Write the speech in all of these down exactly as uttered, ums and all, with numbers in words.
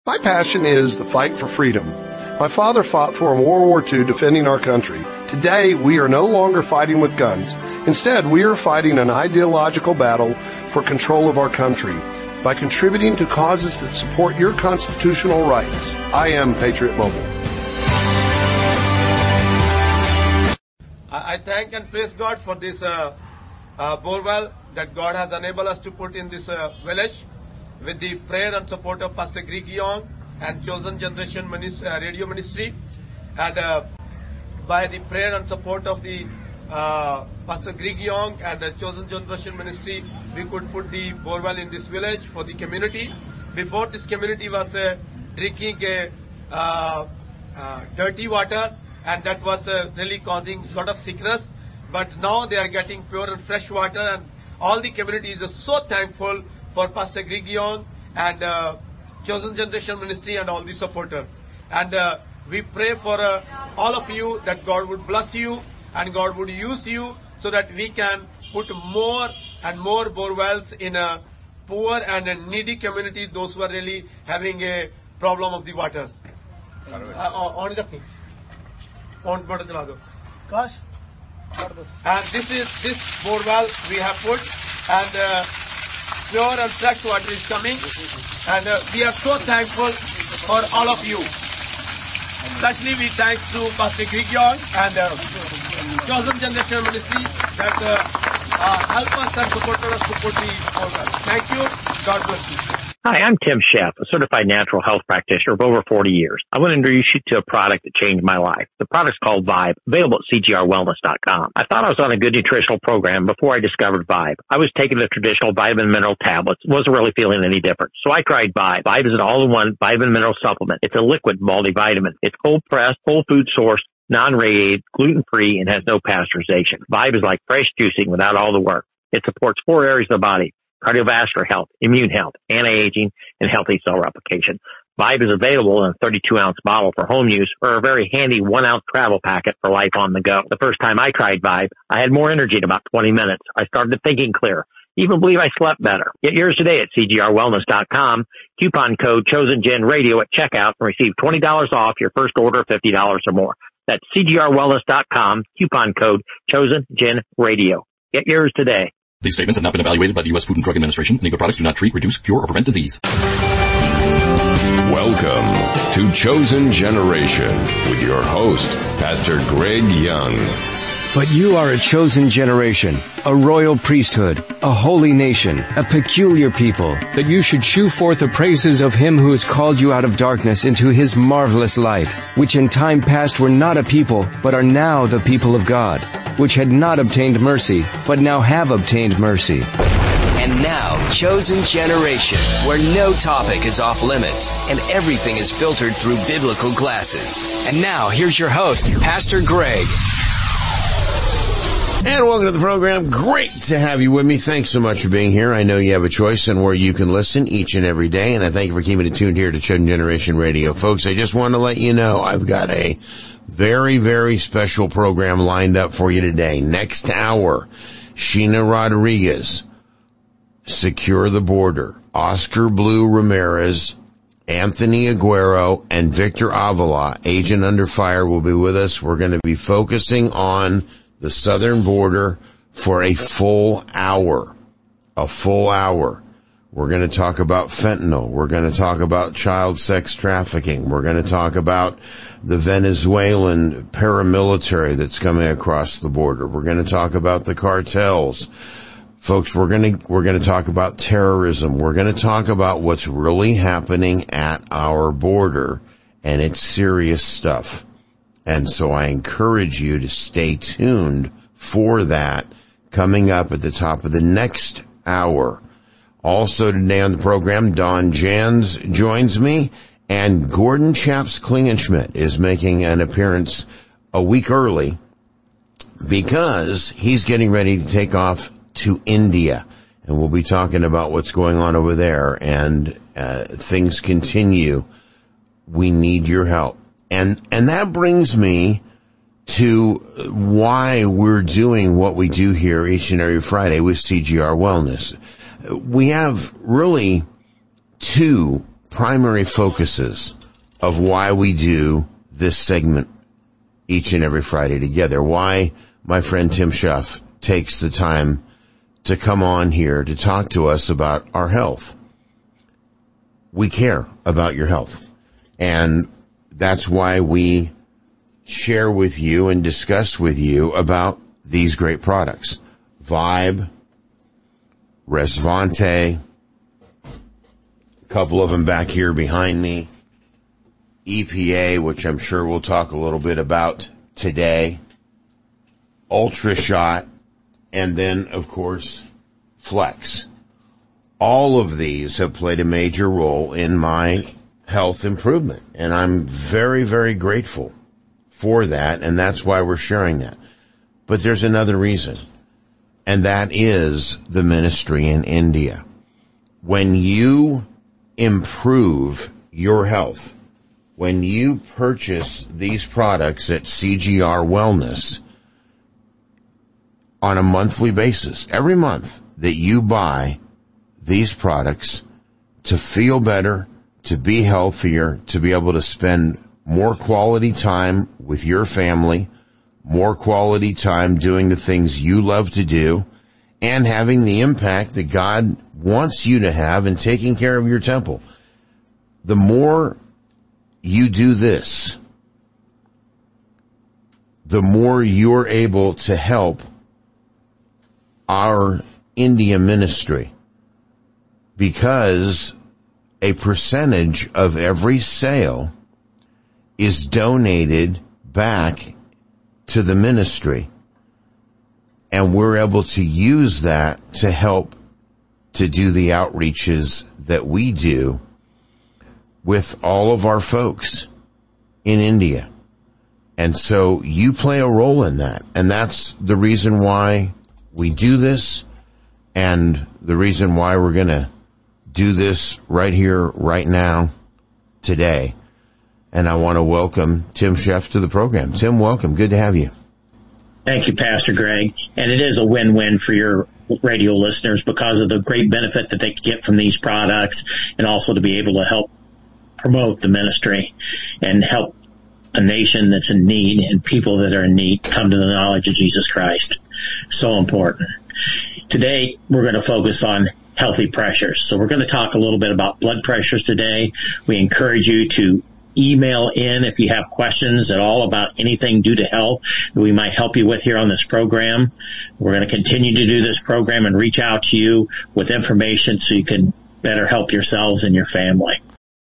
My passion is the fight for freedom. My father fought for in World War Two defending our country. Today, we are no longer fighting with guns. Instead, we are fighting an ideological battle for control of our country by contributing to causes that support your constitutional rights. I am Patriot Mobile. I thank and praise God for this uh, uh, borewell that God has enabled us to put in this uh, village with the prayer and support of Pastor Greg Young and Chosen Generation Ministry, uh, Radio Ministry, and uh, by the prayer and support of the uh, Pastor Greg Young and the Chosen Generation Ministry, we could put the borewell in this village for the community. Before, this community was uh, drinking a uh, uh, dirty water, and that was uh, really causing a lot of sickness. But now they are getting pure and fresh water, and all the community is so thankful for Pastor Greg Young and uh, Chosen Generation Ministry and all the supporters. And uh, we pray for uh, all of you that God would bless you and God would use you so that we can put more and more borewells in a poor and a needy community, those who are really having a problem of the water. On the thing. On the Gosh. And this is this borewell we have put, and uh, pure and fresh water is coming, and uh, we are so thankful for all of you. Especially we thank to Pastor Greg Young and uh, Chosen Generation Ministry that uh, uh, help us and support us to put the borewell. Thank you. God bless you. Hi, I'm Tim Sheff, a certified natural health practitioner of over forty years. I want to introduce you to a product that changed my life. The product's called Vibe, available at C G R wellness dot com. I thought I was on a good nutritional program before I discovered Vibe. I was taking the traditional vitamin mineral tablets, wasn't really feeling any different. So I tried Vibe. Vibe is an all-in-one vitamin mineral supplement. It's a liquid multivitamin. It's cold-pressed, whole food sourced, non-radiated, gluten-free, and has no pasteurization. Vibe is like fresh juicing without all the work. It supports four areas of the body: cardiovascular health, immune health, anti-aging, and healthy cell replication. Vibe is available in a thirty-two ounce bottle for home use or a very handy one ounce travel packet for life on the go. The first time I tried Vibe, I had more energy in about twenty minutes. I started thinking clear. Even believe I slept better. Get yours today at C G R wellness dot com. Coupon code ChosenGenRadio at checkout and receive twenty dollars off your first order of fifty dollars or more. That's C G R wellness dot com. Coupon code ChosenGenRadio. Get yours today. These statements have not been evaluated by the U S Food and Drug Administration. Any of the products do not treat, reduce, cure, or prevent disease. Welcome to Chosen Generation with your host, Pastor Greg Young. But you are a chosen generation, a royal priesthood, a holy nation, a peculiar people, that you should shew forth the praises of him who has called you out of darkness into his marvelous light, which in time past were not a people, but are now the people of God, which had not obtained mercy, but now have obtained mercy. And now, Chosen Generation, where no topic is off limits and everything is filtered through biblical glasses. And now, here's your host, Pastor Greg. And welcome to the program. Great to have you with me. Thanks so much for being here. I know you have a choice in where you can listen each and every day, and I thank you for keeping it tuned here to Chosen Generation Radio. Folks, I just want to let you know I've got a very, very special program lined up for you today. Next hour, Sheena Rodriguez, Secure the Border, Oscar Blue Ramirez, Anthony Aguero, and Victor Avila, Agent Under Fire, will be with us. We're going to be focusing on the southern border for a full hour. A full hour. We're going to talk about fentanyl. We're going to talk about child sex trafficking. We're going to talk about the Venezuelan paramilitary that's coming across the border. We're going to talk about the cartels. Folks, we're going to, we're going to talk about terrorism. We're going to talk about what's really happening at our border, and it's serious stuff. And so I encourage you to stay tuned for that coming up at the top of the next hour. Also today on the program, Don Jans joins me, and Gordon Chaps Klingenschmidt is making an appearance a week early because he's getting ready to take off to India. And we'll be talking about what's going on over there, and uh, things continue. We need your help. And, and that brings me to why we're doing what we do here each and every Friday with C G R Wellness. We have really two primary focuses of why we do this segment each and every Friday together, why my friend Tim Schuff takes the time to come on here to talk to us about our health. We care about your health, and that's why we share with you and discuss with you about these great products. Vibe, Resvante, a couple of them back here behind me, E P A, which I'm sure we'll talk a little bit about today, Ultra Shot, and then, of course, Flex. All of these have played a major role in my health improvement, and I'm very, very grateful for that, and that's why we're sharing that. But there's another reason, and that is the ministry in India. When you improve your health, when you purchase these products at C G R Wellness on a monthly basis, every month that you buy these products to feel better, to be healthier, to be able to spend more quality time with your family, more quality time doing the things you love to do, and having the impact that God wants you to have in taking care of your temple. The more you do this, the more you're able to help our India ministry, because a percentage of every sale is donated back to the ministry, and we're able to use that to help to do the outreaches that we do with all of our folks in India. And so you play a role in that, and that's the reason why we do this, and the reason why we're going to do this right here, right now, today. And I want to welcome Tim Schuff to the program. Tim, welcome. Good to have you. Thank you, Pastor Greg. And it is a win-win for your radio listeners because of the great benefit that they get from these products, and also to be able to help promote the ministry and help a nation that's in need and people that are in need come to the knowledge of Jesus Christ. So important. Today, we're going to focus on healthy pressures. So we're going to talk a little bit about blood pressures today. We encourage you to email in if you have questions at all about anything due to health that we might help you with here on this program. We're going to continue to do this program and reach out to you with information so you can better help yourselves and your family.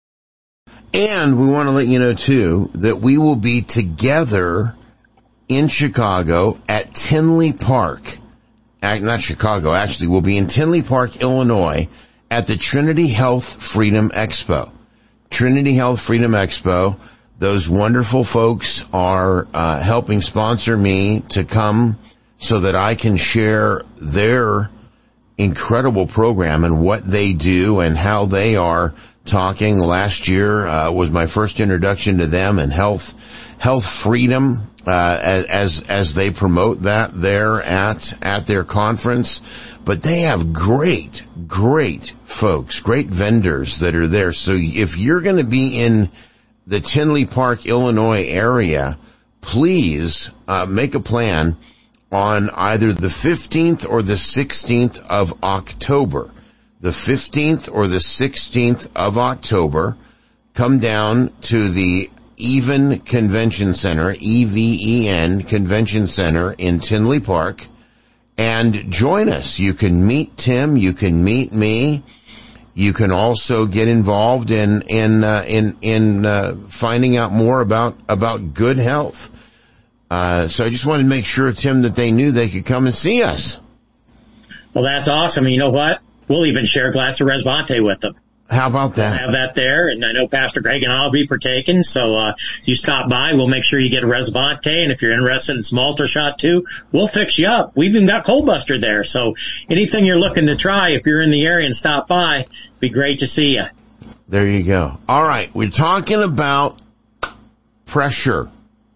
And we want to let you know, too, that we will be together in Chicago at Tinley Park. Not Chicago, actually. We'll be in Tinley Park, Illinois, at the Trinity Health Freedom Expo. Trinity Health Freedom Expo. Those wonderful folks are uh, helping sponsor me to come so that I can share their incredible program and what they do and how they are talking. Last year uh, was my first introduction to them and health health freedom uh, as as they promote that there at at their conference. But they have great, great folks, great vendors that are there. So if you're going to be in the Tinley Park, Illinois area, please uh, make a plan on either the fifteenth or the sixteenth of October. The fifteenth or the sixteenth of October, come down to the Even Convention Center, E V E N Convention Center in Tinley Park, and join us. You can meet Tim, you can meet me, you can also get involved in in uh, in in uh, finding out more about about good health. Uh, so I just wanted to make sure, Tim, that they knew they could come and see us. Well, that's awesome. You know what? We'll even share a glass of Resvante with them. How about that? We'll have that there, and I know Pastor Greg and I will be partaking, so uh you stop by, we'll make sure you get a Resvante, and if you're interested in some Ultra Shot too, we'll fix you up. We've even got Cold Buster there, so anything you're looking to try, if you're in the area and stop by, it'd be great to see you. There you go. All right, we're talking about pressure.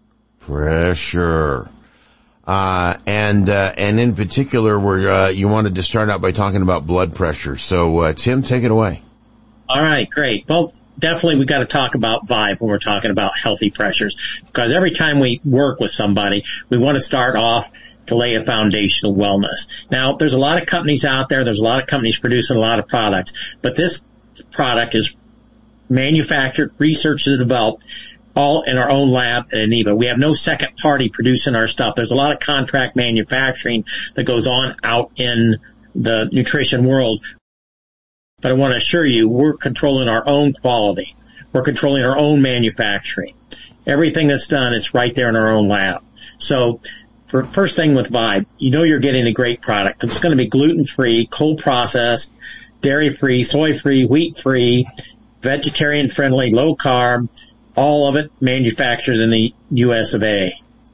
Pressure. Uh, and, uh, and in particular, we're, uh, you wanted to start out by talking about blood pressure. So, uh, Tim, take it away. All right, great. Well, definitely we got to talk about Vibe when we're talking about healthy pressures, because every time we work with somebody, we want to start off to lay a foundation of wellness. Now, there's a lot of companies out there. There's a lot of companies producing a lot of products, but this product is manufactured, researched, and developed all in our own lab at Eniva. We have no second party producing our stuff. There's a lot of contract manufacturing that goes on out in the nutrition world. But I want to assure you, we're controlling our own quality. We're controlling our own manufacturing. Everything that's done is right there in our own lab. So, for first thing with Vibe, you know you're getting a great product. It's going to be gluten-free, cold processed, dairy-free, soy-free, wheat-free, vegetarian-friendly, low-carb, all of it manufactured in the U S of A.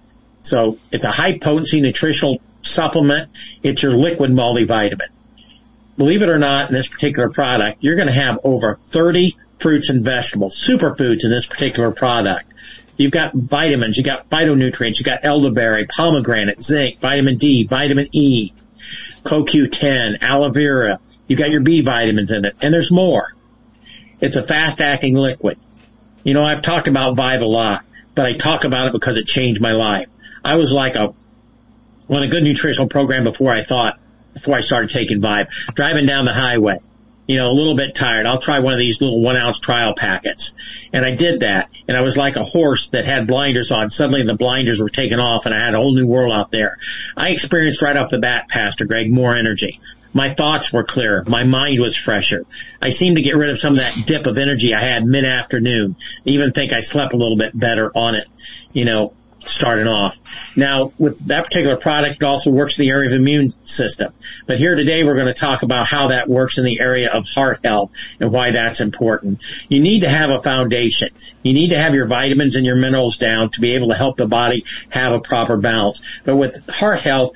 So it's a high-potency nutritional supplement. It's your liquid multivitamin. Believe it or not, in this particular product, you're going to have over thirty fruits and vegetables, superfoods in this particular product. You've got vitamins, you've got phytonutrients, you've got elderberry, pomegranate, zinc, vitamin D, vitamin E, C O Q ten, aloe vera. You've got your B vitamins in it, and there's more. It's a fast-acting liquid. You know, I've talked about Vibe a lot, but I talk about it because it changed my life. I was like a, on a good nutritional program before I thought, before I started taking Vibe, driving down the highway, you know, a little bit tired. I'll try one of these little one ounce trial packets. And I did that. And I was like a horse that had blinders on. Suddenly the blinders were taken off and I had a whole new world out there. I experienced right off the bat, Pastor Greg, more energy. My thoughts were clearer. My mind was fresher. I seemed to get rid of some of that dip of energy I had mid-afternoon. I even think I slept a little bit better on it, you know, starting off. Now, with that particular product, it also works in the area of immune system. But here today, we're going to talk about how that works in the area of heart health and why that's important. You need to have a foundation. You need to have your vitamins and your minerals down to be able to help the body have a proper balance. But with heart health,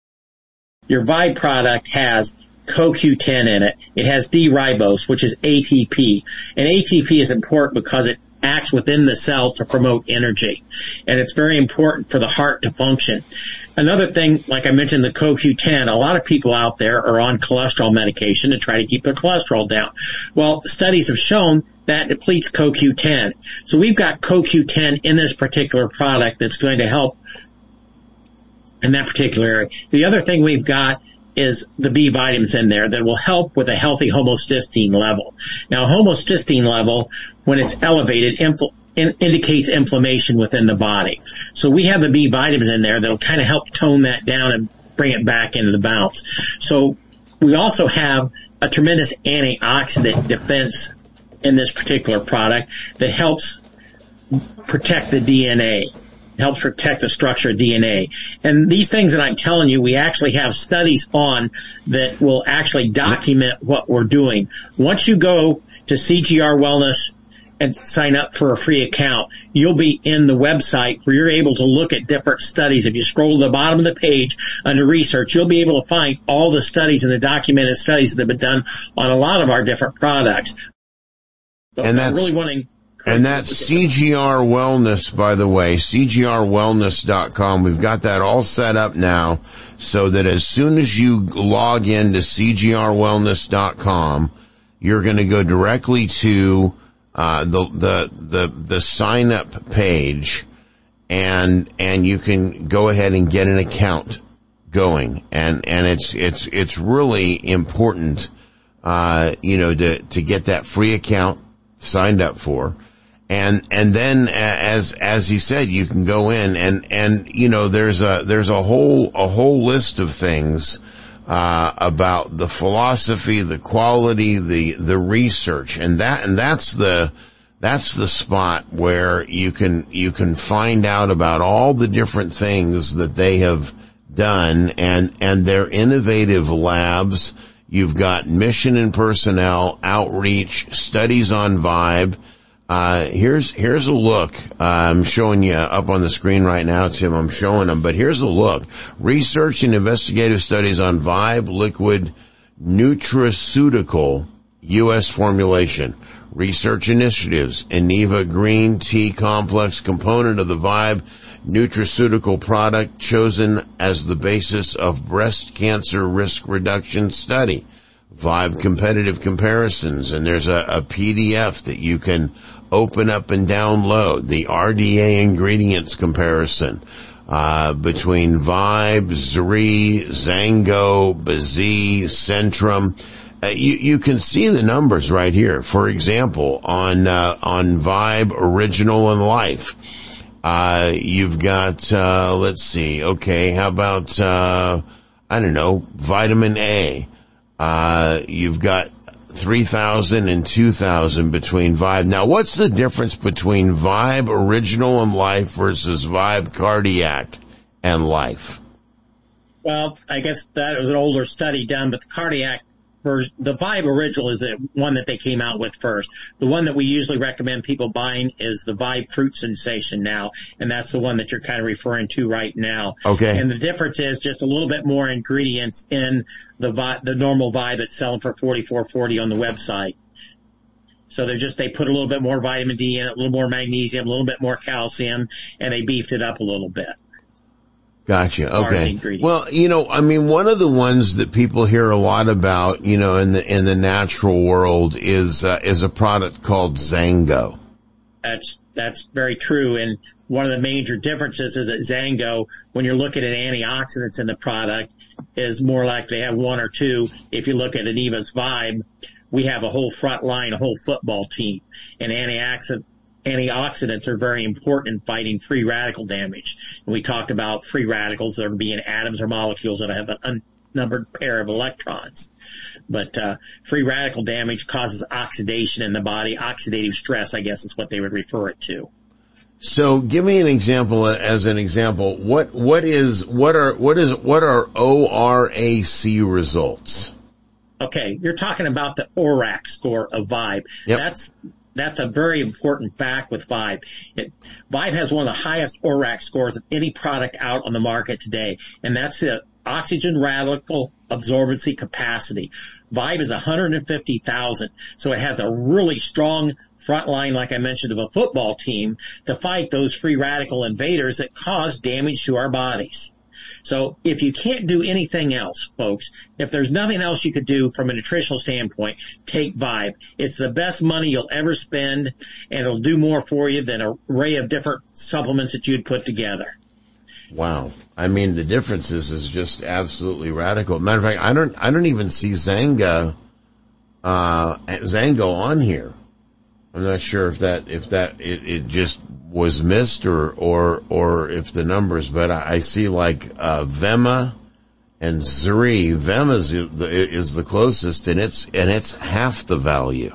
your Vibe product has C O Q ten in it. It has D-ribose, which is A T P. And A T P is important because it acts within the cells to promote energy. And it's very important for the heart to function. Another thing, like I mentioned, the C O Q ten, a lot of people out there are on cholesterol medication to try to keep their cholesterol down. Well, studies have shown that depletes C O Q ten. So we've got C O Q ten in this particular product that's going to help in that particular area. The other thing we've got is the B vitamins in there that will help with a healthy homocysteine level. Now, homocysteine level, when it's elevated, infl- in- indicates inflammation within the body. So we have the B vitamins in there that'll kind of help tone that down and bring it back into the balance. So we also have a tremendous antioxidant defense in this particular product that helps protect the D N A. Helps protect the structure of D N A. And these things that I'm telling you, we actually have studies on that will actually document what we're doing. Once you go to C G R Wellness and sign up for a free account, you'll be in the website where you're able to look at different studies. If you scroll to the bottom of the page under research, you'll be able to find all the studies and the documented studies that have been done on a lot of our different products. But and that's really wanting And that's C G R Wellness, by the way, C G R wellness dot com. We've got that all set up now so that as soon as you log in to C G R wellness dot com, you're going to go directly to uh the the the the sign up page, and and you can go ahead and get an account going. And and it's it's it's really important uh you know to to get that free account signed up for. And, and then as, as he said, you can go in and, and, you know, there's a, there's a whole, a whole list of things, uh, about the philosophy, the quality, the, the research. And that, and that's the, that's the spot where you can, you can find out about all the different things that they have done and, and their innovative labs. You've got mission and personnel, outreach, studies on Vibe. Uh, here's, here's a look. Uh, I'm showing you up on the screen right now, Tim. I'm showing them, but here's a look. Research and investigative studies on Vibe Liquid Nutraceutical U S formulation. Research initiatives. Eniva Green Tea Complex component of the Vibe nutraceutical product chosen as the basis of breast cancer risk reduction study. Vibe competitive comparisons, and there's a, a P D F that you can open up and download, the R D A ingredients comparison uh between Vibe, Zri, Zango, Bazzi, Centrum. Uh, you, you can see the numbers right here. For example, on uh, on Vibe Original and Life, uh you've got uh let's see, okay, how about uh I don't know, vitamin A. Uh you've got three thousand and two thousand between Vibe. Now, what's the difference between Vibe Original and Life versus Vibe Cardiac and Life? Well, I guess that was an older study done, but the cardiac version, the Vibe Original is the one that they came out with first. The one that we usually recommend people buying is the Vibe Fruit Sensation now, and that's the one that you're kind of referring to right now. Okay. And the difference is just a little bit more ingredients in the Vibe, the normal Vibe that's selling for forty-four forty on the website. So they're just, they put a little bit more vitamin D in it, a little more magnesium, a little bit more calcium, and they beefed it up a little bit. Gotcha. Okay. Well, you know, I mean, one of the ones that people hear a lot about, you know, in the, in the natural world is, uh, is a product called Zango. That's, that's very true. And one of the major differences is that Zango, when you're looking at antioxidants in the product, is more like they have one or two. If you look at Aneva's Vibe, we have a whole front line, a whole football team, and antioxidant Antioxidants are very important in fighting free radical damage. And we talked about free radicals that are being atoms or molecules that have an unnumbered pair of electrons. But uh free radical damage causes oxidation in the body. Oxidative stress, I guess, is what they would refer it to. So give me an example, as an example, what what is what are what is what are O R A C results? Okay, you're talking about the O R A C score of Vibe. Yep. That's That's a very important fact with Vibe. It, Vibe has one of the highest O R A C scores of any product out on the market today, and that's the oxygen radical absorbency capacity. Vibe is one hundred fifty thousand, so it has a really strong front line, like I mentioned, of a football team to fight those free radical invaders that cause damage to our bodies. So if you can't do anything else, folks, if there's nothing else you could do from a nutritional standpoint, take Vibe. It's the best money you'll ever spend, and it'll do more for you than an array of different supplements that you'd put together. Wow. I mean, the differences is just absolutely radical. Matter of fact, I don't, I don't even see Zanga, uh, Zango on here. I'm not sure if that, if that, it, it just was missed or, or, or if the numbers, but I, I see like, uh, Vema and Zri. Vema is the, is the closest, and it's, and it's half the value.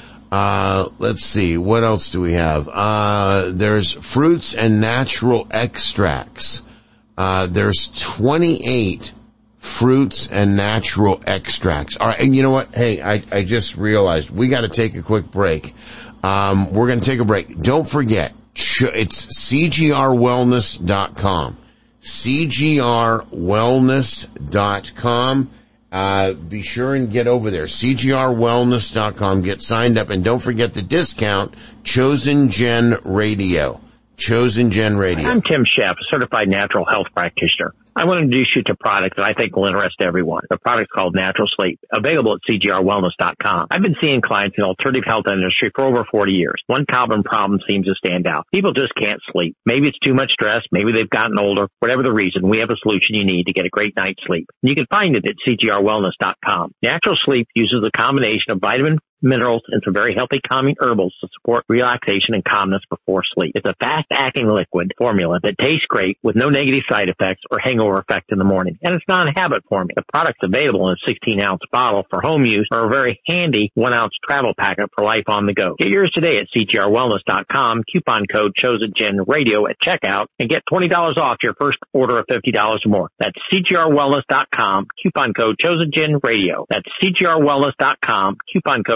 Uh, let's see, what else do we have? Uh, there's fruits and natural extracts. Uh, there's twenty-eight fruits and natural extracts. All right, and you know what? Hey, I, I just realized we got to take a quick break. Um, we're going to take a break. Don't forget, it's C G R wellness dot com. C G R wellness dot com. Uh, be sure and get over there. C G R wellness dot com. Get signed up, and don't forget the discount, Chosen Gen Radio. Chosen Gen Radio. I'm Tim Sheff, a certified natural health practitioner. I want to introduce you to a product that I think will interest everyone. The product's called Natural Sleep, available at C G R wellness dot com. I've been seeing clients in the alternative health industry for over forty years. One common problem seems to stand out. People just can't sleep. Maybe it's too much stress. Maybe they've gotten older. Whatever the reason, we have a solution you need to get a great night's sleep. And you can find it at C G R wellness dot com. Natural Sleep uses a combination of vitamin, minerals, and some very healthy calming herbals to support relaxation and calmness before sleep. It's a fast-acting liquid formula that tastes great with no negative side effects or hangover effect in the morning. And it's non-habit forming. The product's available in a sixteen ounce bottle for home use or a very handy one ounce travel packet for life on the go. Get yours today at C G R wellness dot com. Coupon code ChosenGenRadio at checkout and get twenty dollars off your first order of fifty dollars or more. That's C G R wellness dot com. Coupon code ChosenGenRadio. That's C G R wellness dot com. Coupon code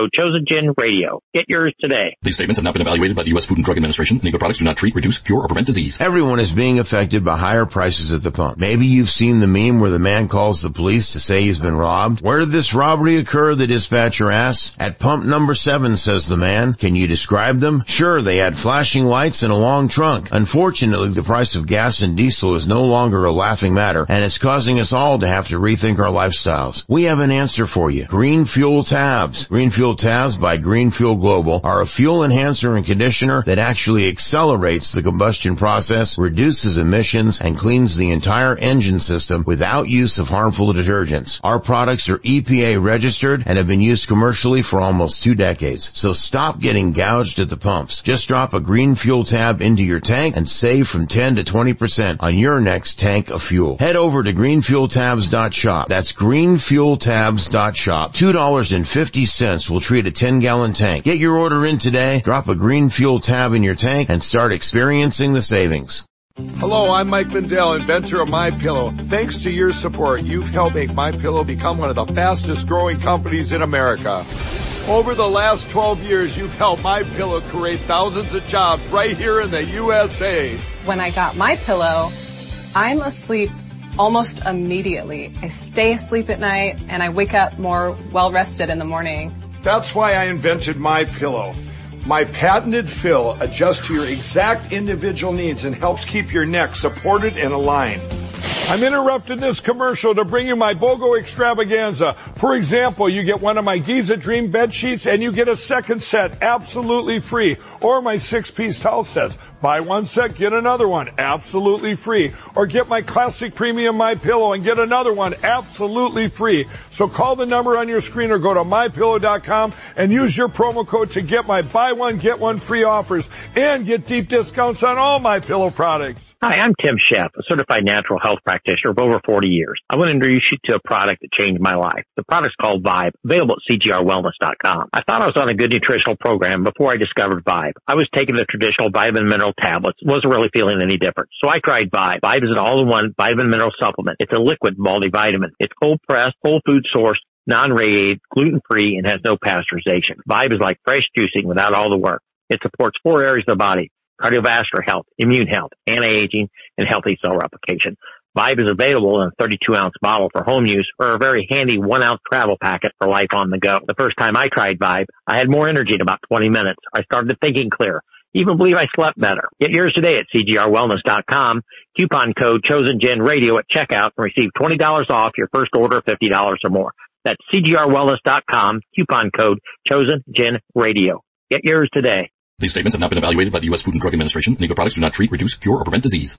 code ChosenGen Radio. Get yours today. These statements have not been evaluated by the U S Food and Drug Administration. Any of the products do not treat, reduce, cure, or prevent disease. Everyone is being affected by higher prices at the pump. Maybe you've seen the meme where the man calls the police to say he's been robbed. Where did this robbery occur? The dispatcher asks. At pump number seven, says the man. Can you describe them? Sure, they had flashing lights and a long trunk. Unfortunately, the price of gas and diesel is no longer a laughing matter, and it's causing us all to have to rethink our lifestyles. We have an answer for you. Green Fuel Tabs. Green Fuel Tabs by Green Fuel Global are a fuel enhancer and conditioner that actually accelerates the combustion process, reduces emissions, and cleans the entire engine system without use of harmful detergents. Our products are E P A registered and have been used commercially for almost two decades. So stop getting gouged at the pumps. Just drop a Green Fuel Tab into your tank and save from ten to twenty percent on your next tank of fuel. Head over to green fuel tabs dot shop. That's green fuel tabs dot shop. two dollars and fifty cents will treat a ten gallon tank. Get your order in today, drop a Green Fuel Tab in your tank, and start experiencing the savings. Hello, I'm Mike Lindell, inventor of MyPillow. Thanks to your support, you've helped make MyPillow become one of the fastest growing companies in America. Over the last twelve years, you've helped MyPillow create thousands of jobs right here in the U S A. When I got MyPillow, I'm asleep almost immediately. I stay asleep at night and I wake up more well-rested in the morning. That's why I invented MyPillow. My patented fill adjusts to your exact individual needs and helps keep your neck supported and aligned. I'm interrupting this commercial to bring you my BOGO extravaganza. For example, you get one of my Giza Dream bed sheets and you get a second set absolutely free. Or my six-piece towel sets. Buy one set, get another one absolutely free. Or get my classic premium MyPillow and get another one absolutely free. So call the number on your screen or go to my pillow dot com and use your promo code to get my buy one, get one free offers and get deep discounts on all MyPillow products. Hi, I'm Tim Sheff, a certified natural health practitioner of over forty years. I want to introduce you to a product that changed my life. The product's called Vibe, available at C G R wellness dot com. I thought I was on a good nutritional program before I discovered Vibe. I was taking the traditional vitamin mineral tablets, wasn't really feeling any different. So I tried Vibe. Vibe is an all-in-one vitamin mineral supplement. It's a liquid multivitamin. It's cold-pressed, whole food sourced, non-radiated, gluten-free, and has no pasteurization. Vibe is like fresh juicing without all the work. It supports four areas of the body: cardiovascular health, immune health, anti-aging, and healthy cell replication. Vibe is available in a thirty-two ounce bottle for home use or a very handy one ounce travel packet for life on the go. The first time I tried Vibe, I had more energy in about twenty minutes. I started thinking clear. Even believe I slept better. Get yours today at C G R wellness dot com. Coupon code ChosenGenRadio at checkout and receive twenty dollars off your first order of fifty dollars or more. That's C G R wellness dot com. Coupon code ChosenGenRadio. Get yours today. These statements have not been evaluated by the U S Food and Drug Administration. Any of the products do not treat, reduce, cure, or prevent disease.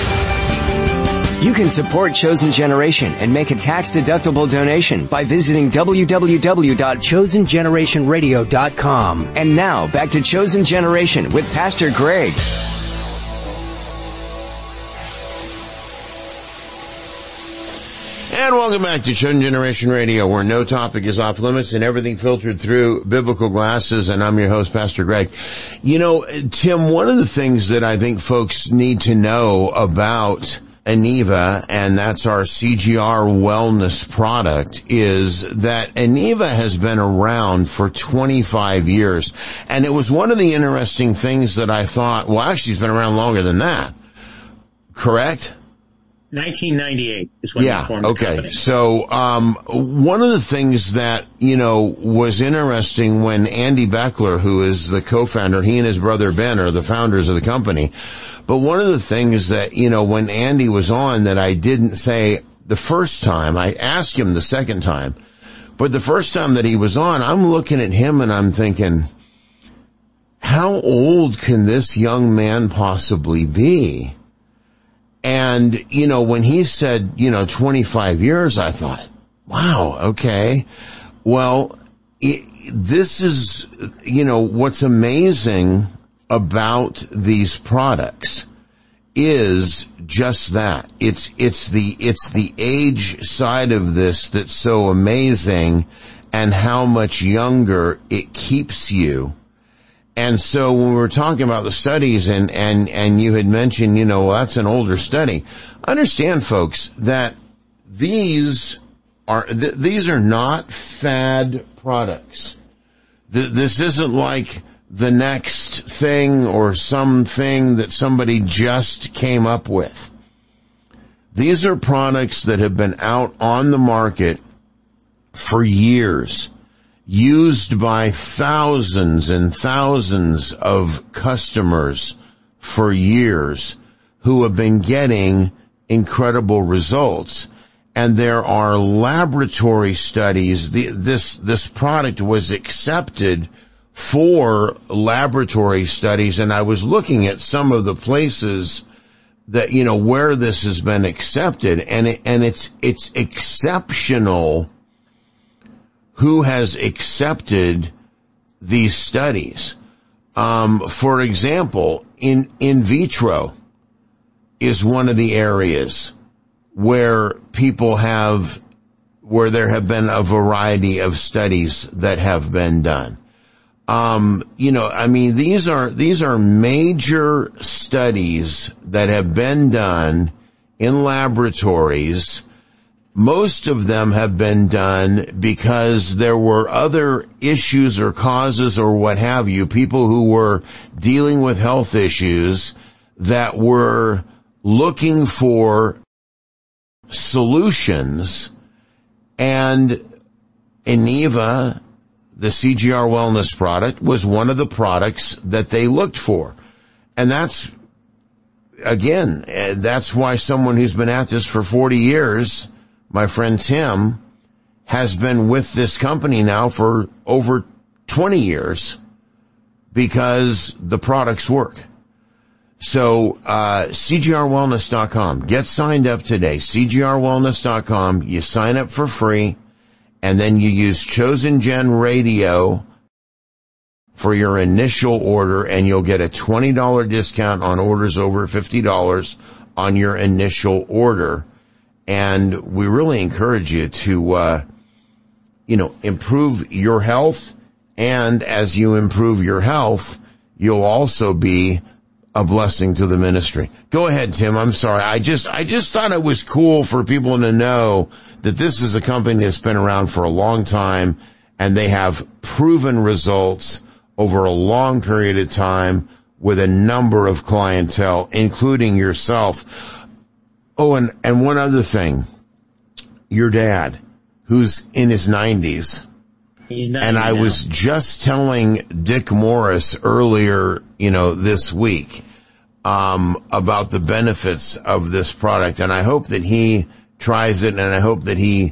You can support Chosen Generation and make a tax-deductible donation by visiting w w w dot chosen generation radio dot com. And now, back to Chosen Generation with Pastor Greg. And welcome back to Chosen Generation Radio, where no topic is off limits and everything filtered through biblical glasses. And I'm your host, Pastor Greg. You know, Tim, one of the things that I think folks need to know about Aniva, and that's our C G R wellness product, is that Aniva has been around for twenty-five years. And it was one of the interesting things that I thought, well, actually it's been around longer than that. Correct? nineteen ninety-eight is when yeah, they formed the okay. company. So, um, one of the things that, you know, was interesting when Andy Beckler, who is the co-founder, he and his brother Ben are the founders of the company. But one of the things that, you know, when Andy was on that I didn't say the first time, I asked him the second time, but the first time that he was on, I'm looking at him and I'm thinking, how old can this young man possibly be? And, you know, when he said, you know, twenty-five years, I thought, wow, okay. Well, it, this is, you know, what's amazing about these products is just that. It's, it's the, it's the age side of this that's so amazing and how much younger it keeps you. And so when we were talking about the studies and, and, and you had mentioned, you know, well, that's an older study. Understand, folks, that these are, th- these are not fad products. th- this isn't like the next thing or something that somebody just came up with. These are products that have been out on the market for years, used by thousands and thousands of customers for years who have been getting incredible results. And there are laboratory studies. The, this, this product was accepted for laboratory studies, and I was looking at some of the places that, you know, where this has been accepted, and it, and it's, it's exceptional who has accepted these studies. Um, for example, in, in vitro is one of the areas where people have, where there have been a variety of studies that have been done. Um, you know, I mean, these are, these are major studies that have been done in laboratories. Most of them have been done because there were other issues or causes or what have you, people who were dealing with health issues that were looking for solutions, and Eniva, the C G R Wellness product, was one of the products that they looked for. And that's, again, that's why someone who's been at this for forty years, my friend Tim, has been with this company now for over twenty years because the products work. So, uh, C G R wellness dot com. Get signed up today. C G R wellness dot com. You sign up for free, and then you use Chosen Gen Radio for your initial order, and you'll get a twenty dollars discount on orders over fifty dollars on your initial order. And we really encourage you to, uh, you know, improve your health. And as you improve your health, you'll also be a blessing to the ministry. Go ahead, Tim. I'm sorry. I just, I just thought it was cool for people to know that this is a company that's been around for a long time, and they have proven results over a long period of time with a number of clientele, including yourself. Oh, and, and one other thing. Your dad, who's in his nineties. He's ninety and I now. was just telling Dick Morris earlier, you know, this week, um, about the benefits of this product. And I hope that he tries it, and I hope that he,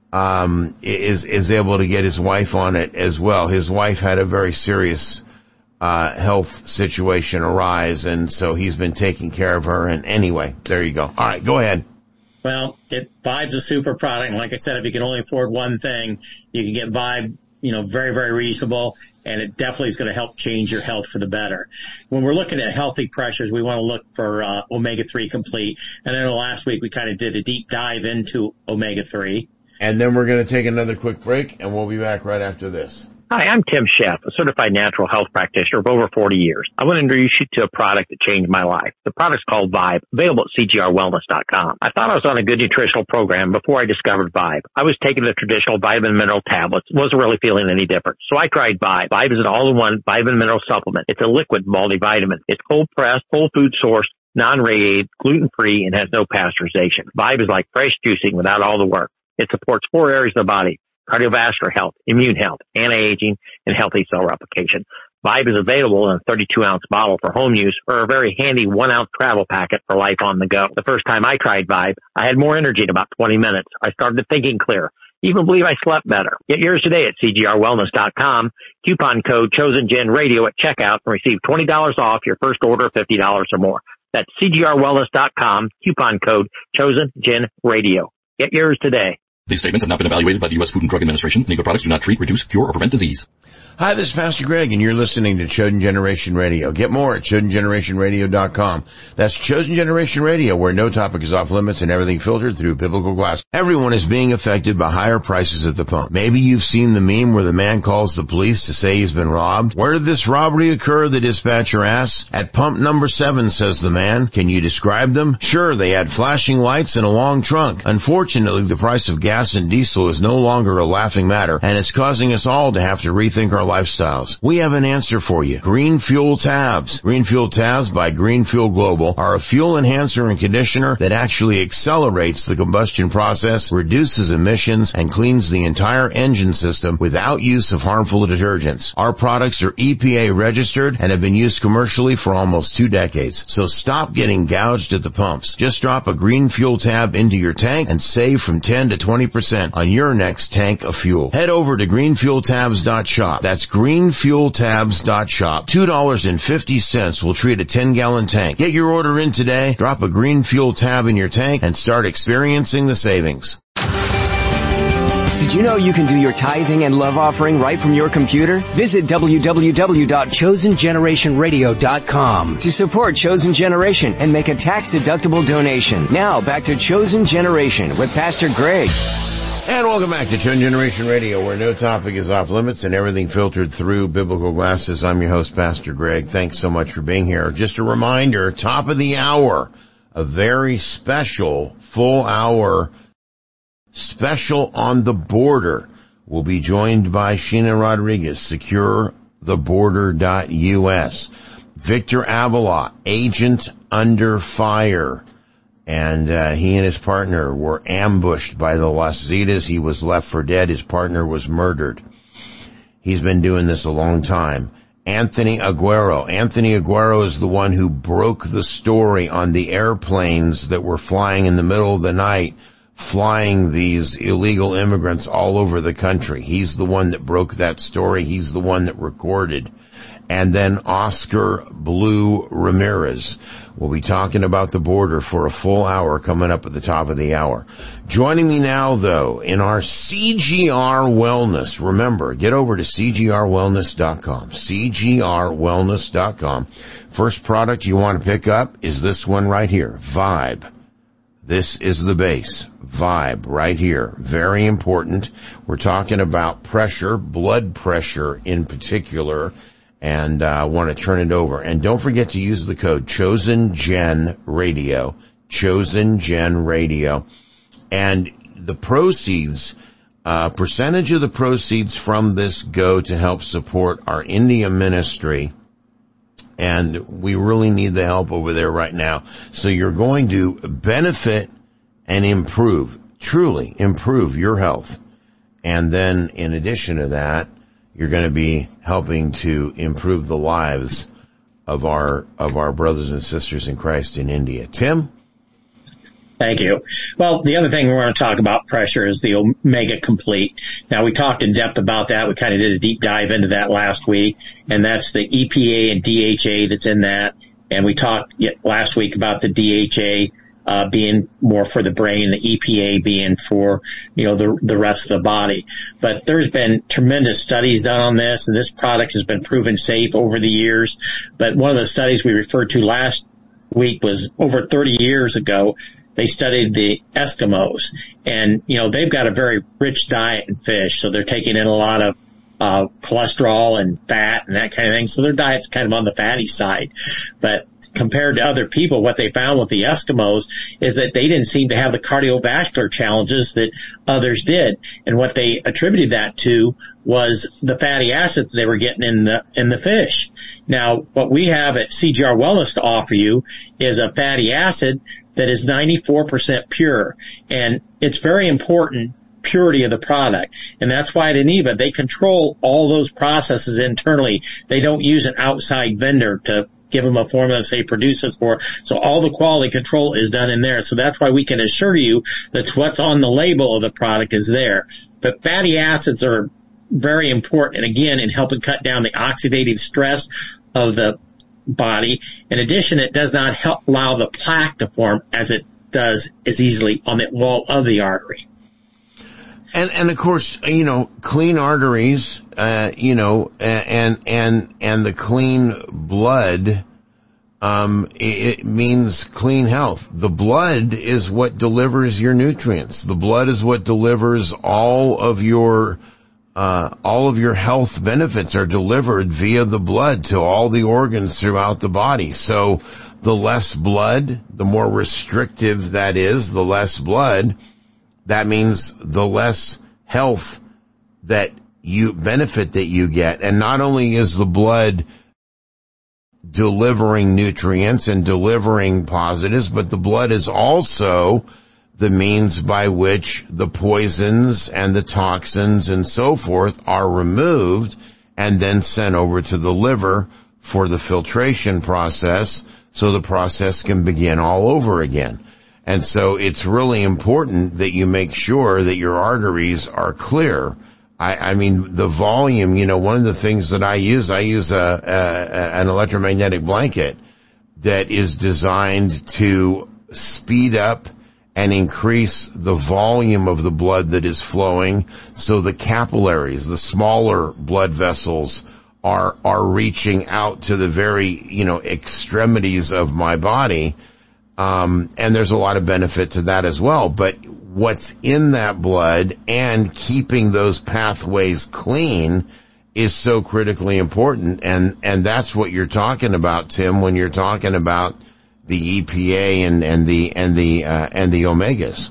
um, is, is able to get his wife on it as well. His wife had a very serious, uh, health situation arise, and so he's been taking care of her. And anyway, there you go. All right, go ahead. Well, it, Vibe's a super product. And like I said, if you can only afford one thing, you can get Vibe, you know, very, very reasonable, and it definitely is going to help change your health for the better. When we're looking at healthy pressures, we want to look for uh, omega three Complete. And I know last week we kind of did a deep dive into omega three. And then we're going to take another quick break, and we'll be back right after this. Hi, I'm Tim Sheff, a certified natural health practitioner of over forty years. I want to introduce you to a product that changed my life. The product's called Vibe, available at C G R wellness dot com. I thought I was on a good nutritional program before I discovered Vibe. I was taking the traditional vitamin mineral tablets, wasn't really feeling any different. So I tried Vibe. Vibe is an all-in-one vitamin mineral supplement. It's a liquid multivitamin. It's cold-pressed, whole food sourced, non-radiated, gluten-free, and has no pasteurization. Vibe is like fresh juicing without all the work. It supports four areas of the body: cardiovascular health, immune health, anti-aging, and healthy cell replication. Vibe is available in a thirty-two ounce bottle for home use, or a very handy one ounce travel packet for life on the go. The first time I tried Vibe, I had more energy in about twenty minutes. I started thinking clear. Even believe I slept better. Get yours today at C G R wellness dot com. Coupon code ChosenGenRadio at checkout and receive twenty dollars off your first order of fifty dollars or more. That's C G R wellness dot com. Coupon code ChosenGenRadio. Get yours today. These statements have not been evaluated by the U S Food and Drug Administration. Any of the products do not treat, reduce, cure, or prevent disease. Hi, this is Pastor Greg, and you're listening to Chosen Generation Radio. Get more at Chosen Generation Radio dot com. That's Chosen Generation Radio, where no topic is off limits and everything filtered through biblical glass. Everyone is being affected by higher prices at the pump. Maybe you've seen the meme where the man calls the police to say he's been robbed. Where did this robbery occur? The dispatcher asks. At pump number seven, says the man. Can you describe them? Sure, they had flashing lights and a long trunk. Unfortunately, the price of gas gas and diesel is no longer a laughing matter, and it's causing us all to have to rethink our lifestyles. We have an answer for you. Green Fuel Tabs. Green Fuel Tabs by Green Fuel Global are a fuel enhancer and conditioner that actually accelerates the combustion process, reduces emissions, and cleans the entire engine system without use of harmful detergents. Our products are E P A registered and have been used commercially for almost two decades. So stop getting gouged at the pumps. Just drop a Green Fuel Tab into your tank and save from ten to twenty percent on your next tank of fuel. Head over to green fuel tabs dot shop. That's green fuel tabs dot shop. two dollars and fifty cents will treat a ten gallon tank. Get your order in today, drop a Green Fuel Tab in your tank, and start experiencing the savings. Did you know you can do your tithing and love offering right from your computer? Visit w w w dot chosen generation radio dot com to support Chosen Generation and make a tax-deductible donation. Now, back to Chosen Generation with Pastor Greg. And welcome back to Chosen Generation Radio, where no topic is off limits and everything filtered through biblical glasses. I'm your host, Pastor Greg. Thanks so much for being here. Just a reminder, top of the hour, a very special full hour special on the border. We'll be joined by Sheena Rodriguez, secure the border dot u s. Victor Avila, agent under fire. And uh, he and his partner were ambushed by the Las Zetas. He was left for dead. His partner was murdered. He's been doing this a long time. Anthony Aguero. Anthony Aguero is the one who broke the story on the airplanes that were flying in the middle of the night, flying these illegal immigrants all over the country. He's the one that broke that story. He's the one that recorded. And then Oscar Blue Ramirez. We'll be talking about the border for a full hour coming up at the top of the hour. Joining me now, though, in our C G R Wellness. Remember, get over to c g r wellness dot com. c g r wellness dot com. First product you want to pick up is this one right here, Vibe. This is the base. Vibe right here. Very important. We're talking about pressure, blood pressure in particular, and I uh, want to turn it over. And don't forget to use the code ChosenGenRadio. ChosenGenRadio. And the proceeds, uh, percentage of the proceeds from this go to help support our India ministry. And we really need the help over there right now. So you're going to benefit and improve, truly improve your health. And then in addition to that, you're going to be helping to improve the lives of our, of our brothers and sisters in Christ in India. Tim? Thank you. Well, the other thing we want to talk about pressure is the Omega Complete. Now, we talked in depth about that. We kind of did a deep dive into that last week, and that's the E P A and D H A that's in that. And we talked last week about the D H A uh being more for the brain, the E P A being for, you know, the the rest of the body. But there's been tremendous studies done on this, and this product has been proven safe over the years. But one of the studies we referred to last week was over thirty years ago. They studied the Eskimos, and, you know, they've got a very rich diet in fish, so they're taking in a lot of uh cholesterol and fat and that kind of thing. So their diet's kind of on the fatty side. But compared to other people, what they found with the Eskimos is that they didn't seem to have the cardiovascular challenges that others did. And what they attributed that to was the fatty acids they were getting in the, in the fish. Now, what we have at C G R Wellness to offer you is a fatty acid that is ninety-four percent pure. And it's very important, purity of the product. And that's why at Eniva, they control all those processes internally. They don't use an outside vendor to give them a formula that say produce this for. So all the quality control is done in there. So that's why we can assure you that what's on the label of the product is there. But fatty acids are very important, and again, in helping cut down the oxidative stress of the body. In addition, it does not help allow the plaque to form as it does as easily on the wall of the artery. And, and of course, you know, clean arteries, uh, you know, and, and, and the clean blood, um, it, it means clean health. The blood is what delivers your nutrients. The blood is what delivers all of your, uh, all of your health benefits are delivered via the blood to all the organs throughout the body. So the less blood, the more restrictive that is, the less blood, that means the less health that you benefit that you get. And not only is the blood delivering nutrients and delivering positives, but the blood is also the means by which the poisons and the toxins and so forth are removed and then sent over to the liver for the filtration process, so the process can begin all over again. And so it's really important that you make sure that your arteries are clear. I, I mean, the volume, you know, one of the things that I use, I use a, a an electromagnetic blanket that is designed to speed up and increase the volume of the blood that is flowing, so the capillaries, the smaller blood vessels, are are reaching out to the very, you know, extremities of my body. Um, and there's a lot of benefit to that as well. But what's in that blood and keeping those pathways clean is so critically important. And, and that's what you're talking about, Tim, when you're talking about the E P A and, and the, and the, uh, and the omegas.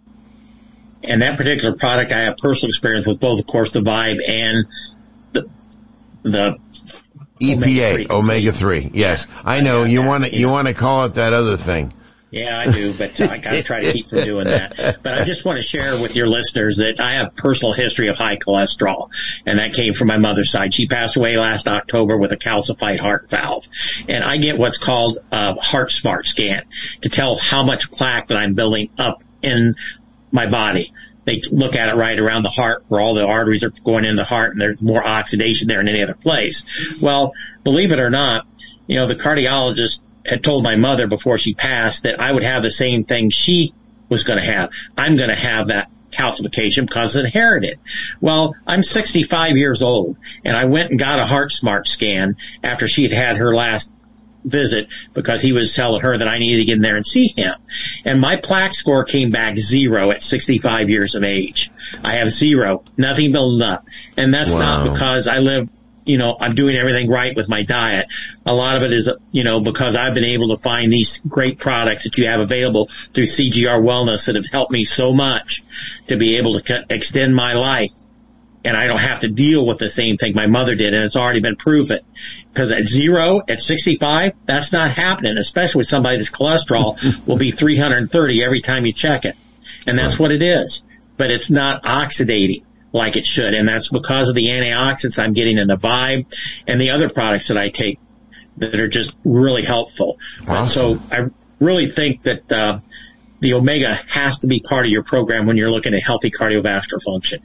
And that particular product, I have personal experience with both, of course, the Vibe and the, the E P A, omega three. Yes. I know you want to, you want to call it that other thing. Yeah, I do, but I gotta try to keep from doing that. But I just want to share with your listeners that I have personal history of high cholesterol, and that came from my mother's side. She passed away last October with a calcified heart valve, and I get what's called a Heart Smart scan to tell how much plaque that I'm building up in my body. They look at it right around the heart where all the arteries are going in the heart, and there's more oxidation there than any other place. Well, believe it or not, you know, the cardiologist had told my mother before she passed that I would have the same thing she was going to have. I'm going to have that calcification because it's inherited. Well, I'm sixty-five years old, and I went and got a Heart Smart scan after she had had her last visit because he was telling her that I needed to get in there and see him. And my plaque score came back zero at sixty-five years of age. I have zero, nothing building up. And that's Wow. not because I live, you know, I'm doing everything right with my diet. A lot of it is, you know, because I've been able to find these great products that you have available through C G R Wellness that have helped me so much to be able to cut, extend my life. And I don't have to deal with the same thing my mother did, and it's already been proven. Because at zero, at sixty-five, that's not happening, especially with somebody that's cholesterol will be three hundred thirty every time you check it. And that's what it is. But it's not oxidating like it should, and that's because of the antioxidants I'm getting in the Vibe and the other products that I take that are just really helpful. Awesome. So I really think that uh the Omega has to be part of your program when you're looking at healthy cardiovascular function.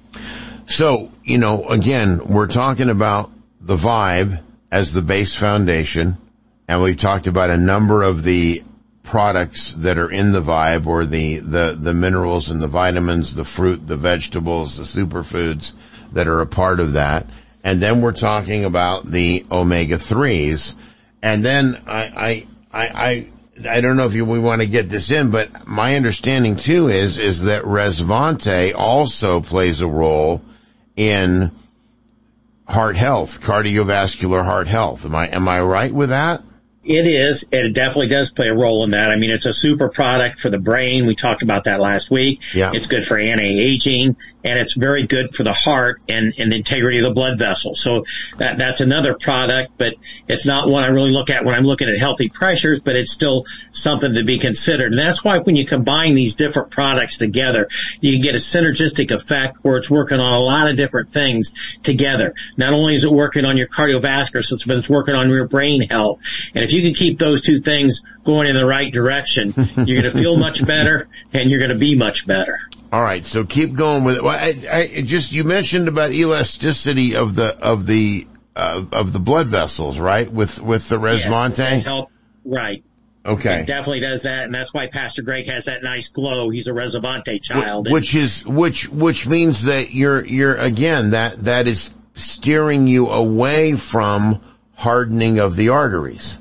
So, you know, again, we're talking about the Vibe as the base foundation, and we've talked about a number of the products that are in the Vibe, or the, the, the minerals and the vitamins, the fruit, the vegetables, the superfoods that are a part of that. And then we're talking about the omega threes. And then I, I, I, I, I don't know if you, we want to get this in, but my understanding too is, is that Resvante also plays a role in heart health, cardiovascular heart health. Am I, am I right with that? It is. It definitely does play a role in that. I mean, it's a super product for the brain. We talked about that last week. Yeah. It's good for anti-aging, and it's very good for the heart and, and the integrity of the blood vessels. So that, that's another product, but it's not one I really look at when I'm looking at healthy pressures, but it's still something to be considered. And that's why when you combine these different products together, you can get a synergistic effect where it's working on a lot of different things together. Not only is it working on your cardiovascular system, but it's working on your brain health. And if you can keep those two things going in the right direction, you're going to feel much better, and you're going to be much better. All right, so keep going with it. Well, I, I just, you mentioned about elasticity of the of the uh, of the blood vessels, right? With with the Resvante, yes, help, right? Okay, it definitely does that, and that's why Pastor Greg has that nice glow. He's a Resvante child, which is which which means that you're you're again that that is steering you away from hardening of the arteries.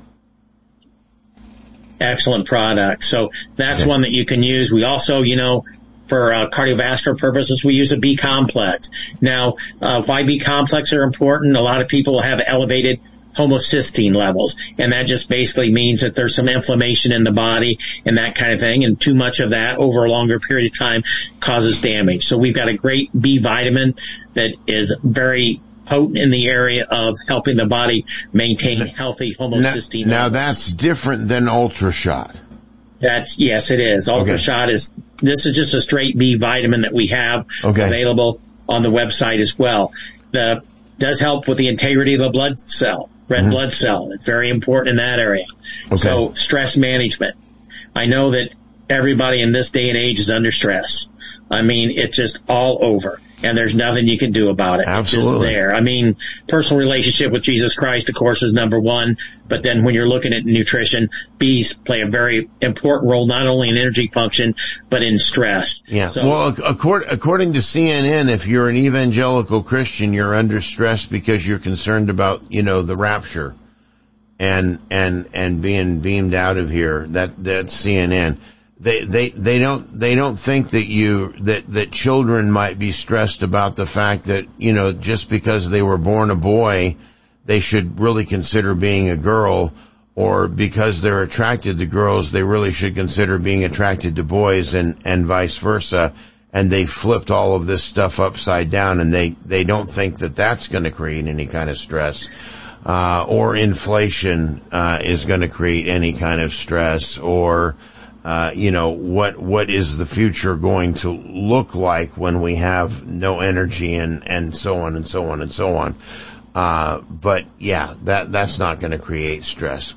Excellent product. So that's okay. one that you can use. We also, you know, for uh, cardiovascular purposes, we use a B-complex. Now, uh, why B-complex are important? A lot of people have elevated homocysteine levels. And that just basically means that there's some inflammation in the body and that kind of thing. And too much of that over a longer period of time causes damage. So we've got a great B vitamin that is very potent in the area of helping the body maintain healthy homocysteine now, levels. Now that's different than UltraShot. That's, yes, it is. UltraShot okay. is, this is just a straight B vitamin that we have okay. available on the website as well. The, does help with the integrity of the blood cell, red mm-hmm. blood cell. It's very important in that area. Okay. So stress management. I know that everybody in this day and age is under stress. I mean, it's just all over. And there's nothing you can do about it. Absolutely. It's just there. I mean, personal relationship with Jesus Christ, of course, is number one. But then when you're looking at nutrition, B's play a very important role, not only in energy function, but in stress. Yeah. So, well, according, according to C N N, if you're an evangelical Christian, you're under stress because you're concerned about, you know, the rapture and, and, and being beamed out of here. That, that's C N N. They, they, they don't, they don't think that you, that, that children might be stressed about the fact that, you know, just because they were born a boy, they should really consider being a girl, or because they're attracted to girls, they really should consider being attracted to boys, and, and vice versa. And they flipped all of this stuff upside down, and they, they don't think that that's going to create any kind of stress. Uh, or inflation, uh, is going to create any kind of stress, or, Uh, you know, what, what is the future going to look like when we have no energy, and, and so on and so on and so on. Uh, but yeah, that, that's not going to create stress.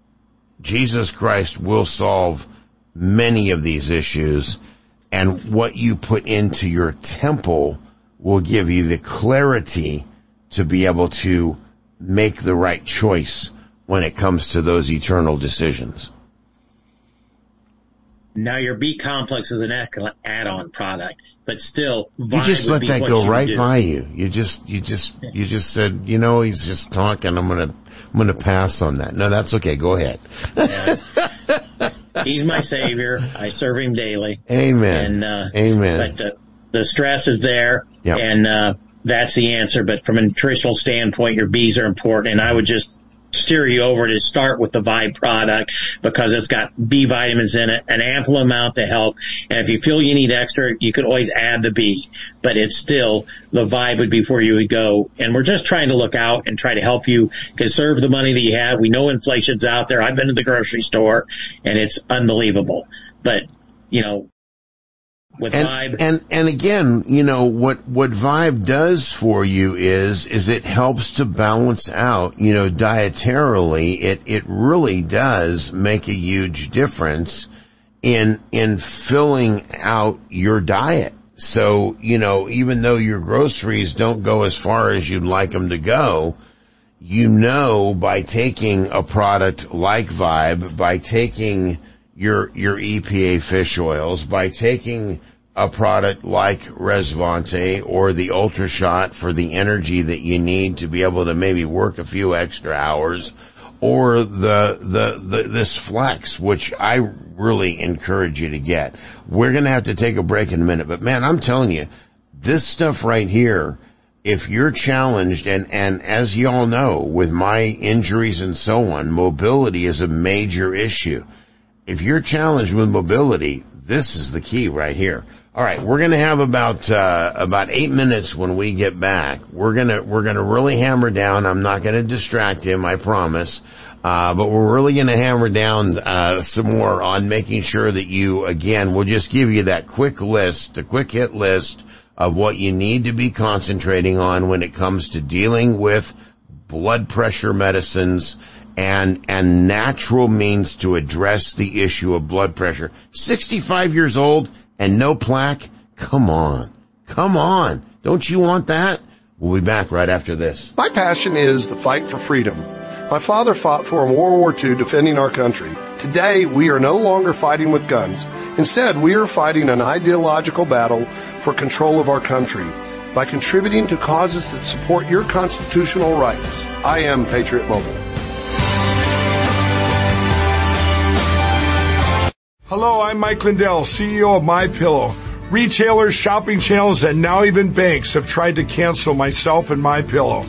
Jesus Christ will solve many of these issues, and what you put into your temple will give you the clarity to be able to make the right choice when it comes to those eternal decisions. Now your B complex is an add-on product, but still, you just let that go right by you. You just, you just, you just said, you know, he's just talking. I'm gonna, I'm gonna pass on that. No, that's okay. Go ahead. Yeah. He's my savior. I serve him daily. Amen. And, uh, Amen. But the, the stress is there, yep. and uh that's the answer. But from a nutritional standpoint, your B's are important, and I would just steer you over to start with the Vibe product because it's got B vitamins in it, an ample amount to help. And if you feel you need extra, you could always add the B, but it's still, the Vibe would be where you would go. And we're just trying to look out and try to help you conserve the money that you have. We know inflation's out there. I've been to the grocery store and it's unbelievable, but you know, with and, Vibe. And, and again, you know, what, what Vibe does for you is, is it helps to balance out, you know, dietarily. It, it really does make a huge difference in, in filling out your diet. So, you know, even though your groceries don't go as far as you'd like them to go, you know, by taking a product like Vibe, by taking your, your E P A fish oils, by taking a product like Resvante or the UltraShot for the energy that you need to be able to maybe work a few extra hours, or the, the, the, this Flex, which I really encourage you to get. We're gonna have to take a break in a minute, but man, I'm telling you, this stuff right here, if you're challenged, and, and as you all know, with my injuries and so on, mobility is a major issue. If you're challenged with mobility, this is the key right here. All right, we're going to have about uh about eight minutes when we get back. We're going to we're going to really hammer down. I'm not going to distract him, I promise. Uh but we're really going to hammer down uh some more on making sure that you, again, we'll just give you that quick list, a quick hit list of what you need to be concentrating on when it comes to dealing with blood pressure medicines and, and natural means to address the issue of blood pressure. sixty-five years old and no plaque? Come on. Come on. Don't you want that? We'll be back right after this. My passion is the fight for freedom. My father fought for in World War Two defending our country. Today, we are no longer fighting with guns. Instead, we are fighting an ideological battle for control of our country by contributing to causes that support your constitutional rights. I am Patriot Mobile. Hello, I'm Mike Lindell, C E O of MyPillow. Retailers, shopping channels, and now even banks have tried to cancel myself and MyPillow.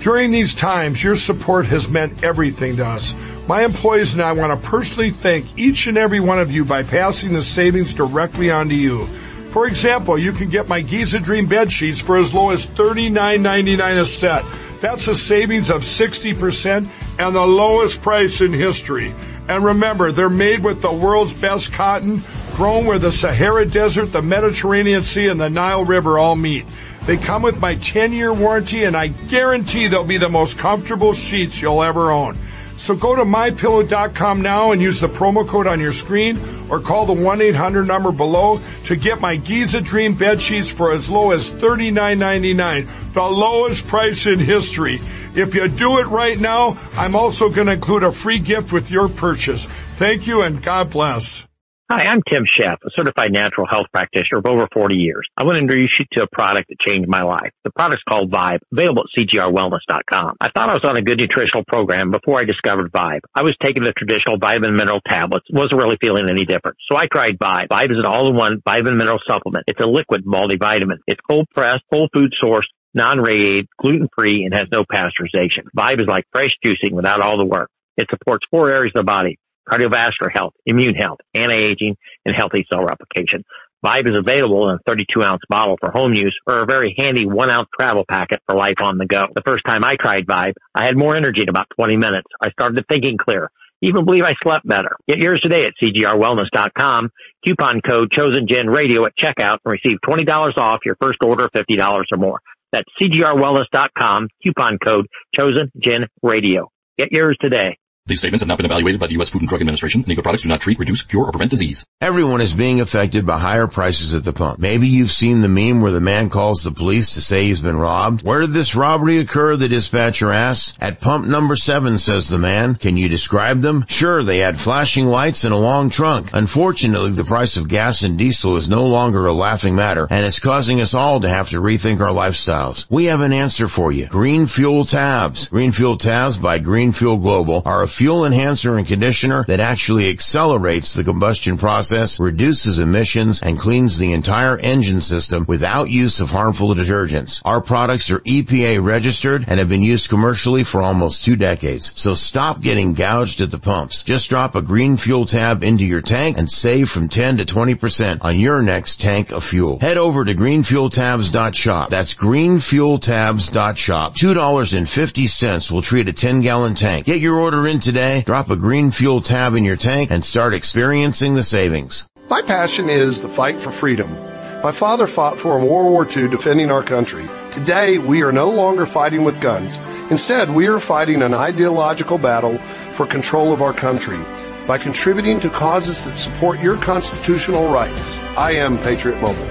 During these times, your support has meant everything to us. My employees and I want to personally thank each and every one of you by passing the savings directly on to you. For example, you can get my Giza Dream bed sheets for as low as thirty-nine ninety-nine a set. That's a savings of sixty percent and the lowest price in history. And remember, they're made with the world's best cotton, grown where the Sahara Desert, the Mediterranean Sea, and the Nile River all meet. They come with my ten-year warranty, and I guarantee they'll be the most comfortable sheets you'll ever own. So go to my pillow dot com now and use the promo code on your screen, or call the one eight hundred number below to get my Giza Dream bed sheets for as low as thirty-nine ninety-nine, the lowest price in history. If you do it right now, I'm also going to include a free gift with your purchase. Thank you, and God bless. Hi, I'm Tim Sheff, a certified natural health practitioner of over forty years. I want to introduce you to a product that changed my life. The product's called Vibe, available at C G R wellness dot com. I thought I was on a good nutritional program before I discovered Vibe. I was taking the traditional vitamin mineral tablets, wasn't really feeling any different. So I tried Vibe. Vibe is an all-in-one vitamin mineral supplement. It's a liquid multivitamin. It's cold-pressed, whole food sourced, non-radiated, gluten-free, and has no pasteurization. Vibe is like fresh juicing without all the work. It supports four areas of the body: cardiovascular health, immune health, anti-aging, and healthy cell replication. Vibe is available in a thirty-two ounce bottle for home use, or a very handy one ounce travel packet for life on the go. The first time I tried Vibe, I had more energy in about twenty minutes. I started thinking clear. Even believe I slept better. Get yours today at C G R wellness dot com. Coupon code ChosenGenRadio at checkout and receive twenty dollars off your first order of fifty dollars or more. That's C G R wellness dot com. Coupon code ChosenGenRadio. Get yours today. These statements have not been evaluated by the U S Food and Drug Administration. Any products do not treat, reduce, cure, or prevent disease. Everyone is being affected by higher prices at the pump. Maybe you've seen the meme where the man calls the police to say he's been robbed. Where did this robbery occur? The dispatcher asks. At pump number seven, says the man. Can you describe them? Sure, they had flashing lights and a long trunk. Unfortunately, the price of gas and diesel is no longer a laughing matter, and it's causing us all to have to rethink our lifestyles. We have an answer for you. Green Fuel Tabs. Green Fuel Tabs by Green Fuel Global are a fuel enhancer and conditioner that actually accelerates the combustion process, reduces emissions, and cleans the entire engine system without use of harmful detergents. Our products are E P A registered and have been used commercially for almost two decades. So stop getting gouged at the pumps. Just drop a Green Fuel Tab into your tank and save from ten to twenty percent on your next tank of fuel. Head over to green fuel tabs dot shop. That's green fuel tabs dot shop. two dollars and fifty cents will treat a ten gallon tank. Get your order in today. Drop a Green Fuel Tab in your tank and start experiencing the savings. My passion is the fight for freedom. My father fought for in World War Two defending our country. Today, we are no longer fighting with guns. Instead, we are fighting an ideological battle for control of our country by contributing to causes that support your constitutional rights. I am Patriot Mobile.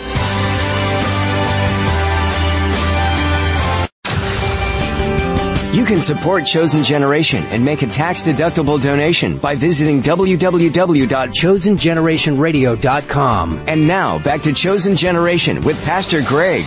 You can support Chosen Generation and make a tax-deductible donation by visiting w w w dot chosen generation radio dot com. And now, back to Chosen Generation with Pastor Greg.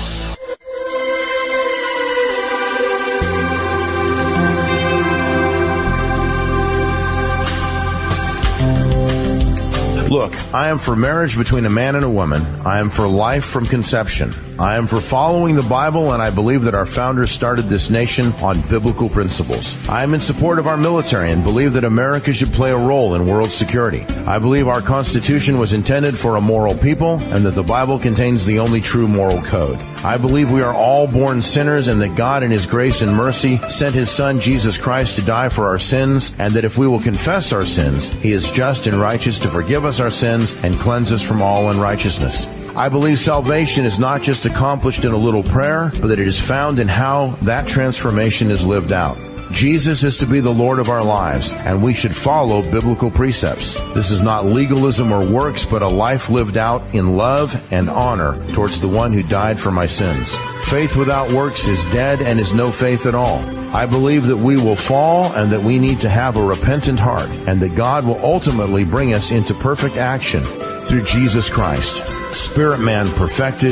Look, I am for marriage between a man and a woman. I am for life from conception. I am for following the Bible, and I believe that our founders started this nation on biblical principles. I am in support of our military and believe that America should play a role in world security. I believe our Constitution was intended for a moral people and that the Bible contains the only true moral code. I believe we are all born sinners and that God in His grace and mercy sent His Son Jesus Christ to die for our sins, and that if we will confess our sins, He is just and righteous to forgive us our sins and cleanse us from all unrighteousness. I believe salvation is not just accomplished in a little prayer, but that it is found in how that transformation is lived out. Jesus is to be the Lord of our lives, and we should follow biblical precepts. This is not legalism or works, but a life lived out in love and honor towards the one who died for my sins. Faith without works is dead and is no faith at all. I believe that we will fall and that we need to have a repentant heart, and that God will ultimately bring us into perfect action through Jesus Christ, Spirit man perfected,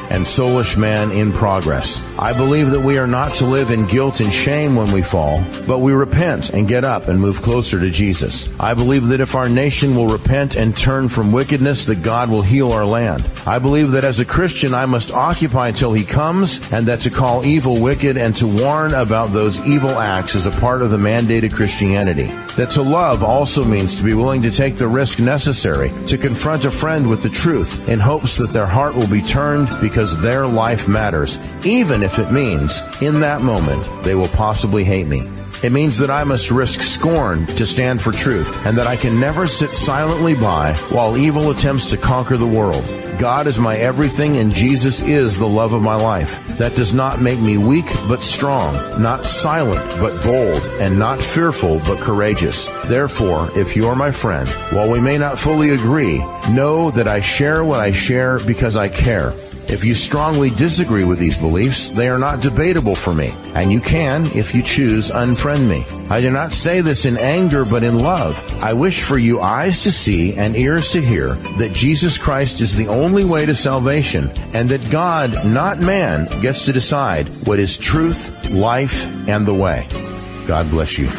and soulish man in progress. I believe that we are not to live in guilt and shame when we fall, but we repent and get up and move closer to Jesus. I believe that if our nation will repent and turn from wickedness, that God will heal our land. I believe that as a Christian, I must occupy till He comes, and that to call evil wicked and to warn about those evil acts is a part of the mandated Christianity. That to love also means to be willing to take the risk necessary to confront a friend with the truth in hopes that their heart will be turned because their life matters, even if it means in that moment they will possibly hate me. It means that I must risk scorn to stand for truth, and that I can never sit silently by while evil attempts to conquer the world. God is my everything, and Jesus is the love of my life. That does not make me weak but strong, not silent but bold, and not fearful but courageous. Therefore, if you are my friend, while we may not fully agree, know that I share what I share because I care. If you strongly disagree with these beliefs, they are not debatable for me, and you can, if you choose, unfriend me. I do not say this in anger, but in love. I wish for you eyes to see and ears to hear that Jesus Christ is the only way to salvation, and that God, not man, gets to decide what is truth, life, and the way. God bless you.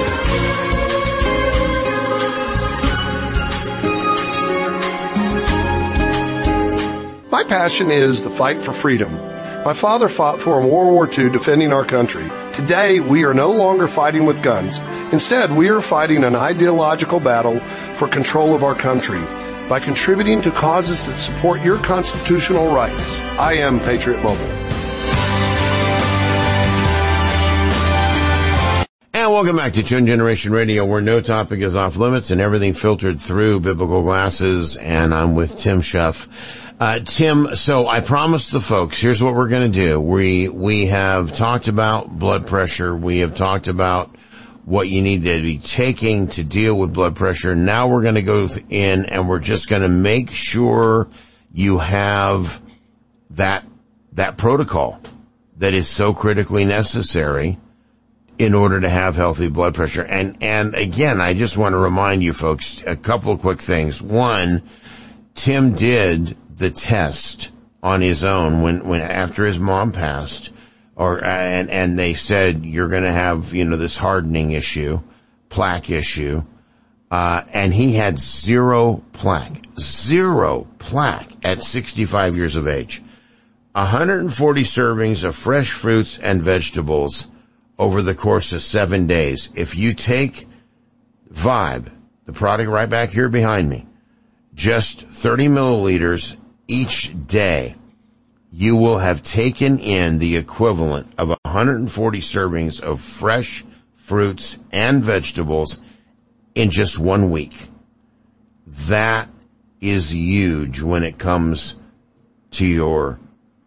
My passion is the fight for freedom. My father fought for in World War Two defending our country. Today, we are no longer fighting with guns. Instead, we are fighting an ideological battle for control of our country by contributing to causes that support your constitutional rights. I am Patriot Mobile. And welcome back to Chosen Generation Radio, where no topic is off limits and everything filtered through biblical glasses. And I'm with Tim Schuff. Uh, Tim, so I promised the folks, here's what we're going to do. We, we have talked about blood pressure. We have talked about what you need to be taking to deal with blood pressure. Now we're going to go in and we're just going to make sure you have that, that protocol that is so critically necessary in order to have healthy blood pressure. And, and again, I just want to remind you folks a couple of quick things. One, Tim did the test on his own when, when after his mom passed, or, and, and they said, you're going to have, you know, this hardening issue, plaque issue, uh, and he had zero plaque, zero plaque at sixty-five years of age. one hundred forty servings of fresh fruits and vegetables over the course of seven days. If you take Vibe, the product right back here behind me, just thirty milliliters each day, you will have taken in the equivalent of one hundred forty servings of fresh fruits and vegetables in just one week. That is huge when it comes to your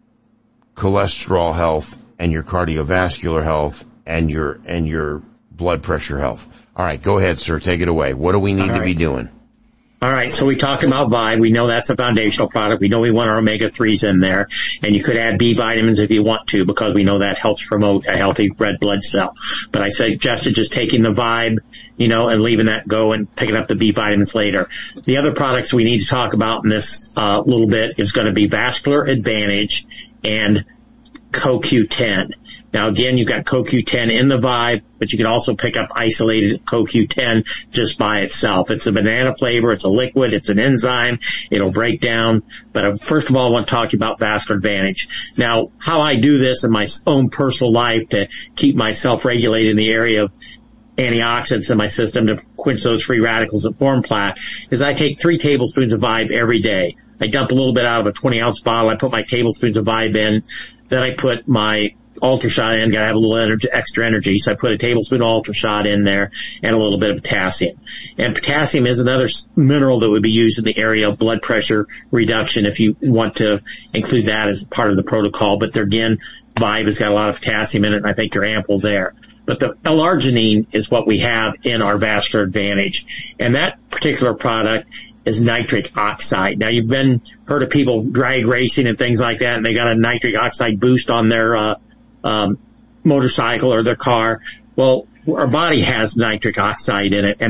cholesterol health and your cardiovascular health and your, and your blood pressure health. All right, go ahead, sir. Take it away. What do we need to be doing? All right, so we talked about Vibe. We know that's a foundational product. We know we want our omega threes in there. And you could add B vitamins if you want to, because we know that helps promote a healthy red blood cell. But I suggested just taking the Vibe, you know, and leaving that go and picking up the B vitamins later. The other products we need to talk about in this uh little bit is going to be Vascular Advantage and C O Q ten. Now again, you've got C O Q ten in the Vibe, but you can also pick up isolated C O Q ten just by itself. It's a banana flavor, it's a liquid, it's an enzyme, it'll break down. But first of all, I want to talk to you about Vascular Advantage. Now, how I do this in my own personal life to keep myself regulated in the area of antioxidants in my system to quench those free radicals that form plaque is I take three tablespoons of Vibe every day. I dump a little bit out of a twenty ounce bottle, I put my tablespoons of Vibe in, then I put my Ultrashot in, gotta have a little energy, extra energy, so I put a tablespoon of Ultrashot in there and a little bit of potassium. And potassium is another mineral that would be used in the area of blood pressure reduction if you want to include that as part of the protocol. But there again, Vibe has got a lot of potassium in it, and I think you're ample there. But the L-arginine is what we have in our Vascular Advantage. And that particular product is nitric oxide. Now you've been, heard of people drag racing and things like that, and they got a nitric oxide boost on their, uh, um, motorcycle or their car. Well, our body has nitric oxide in it, and that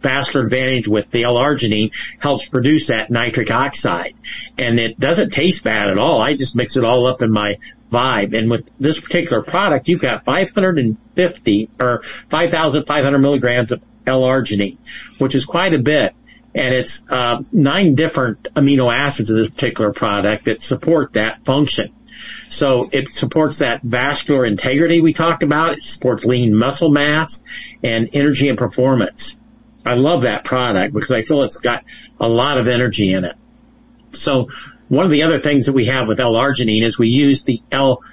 vascular advantage with the L-arginine helps produce that nitric oxide. And it doesn't taste bad at all. I just mix it all up in my Vibe. And with this particular product, you've got five hundred fifty or five thousand five hundred milligrams of L-arginine, which is quite a bit. And it's uh, nine different amino acids of this particular product that support that function. So it supports that vascular integrity we talked about. It supports lean muscle mass and energy and performance. I love that product because I feel it's got a lot of energy in it. So one of the other things that we have with L-arginine is we use the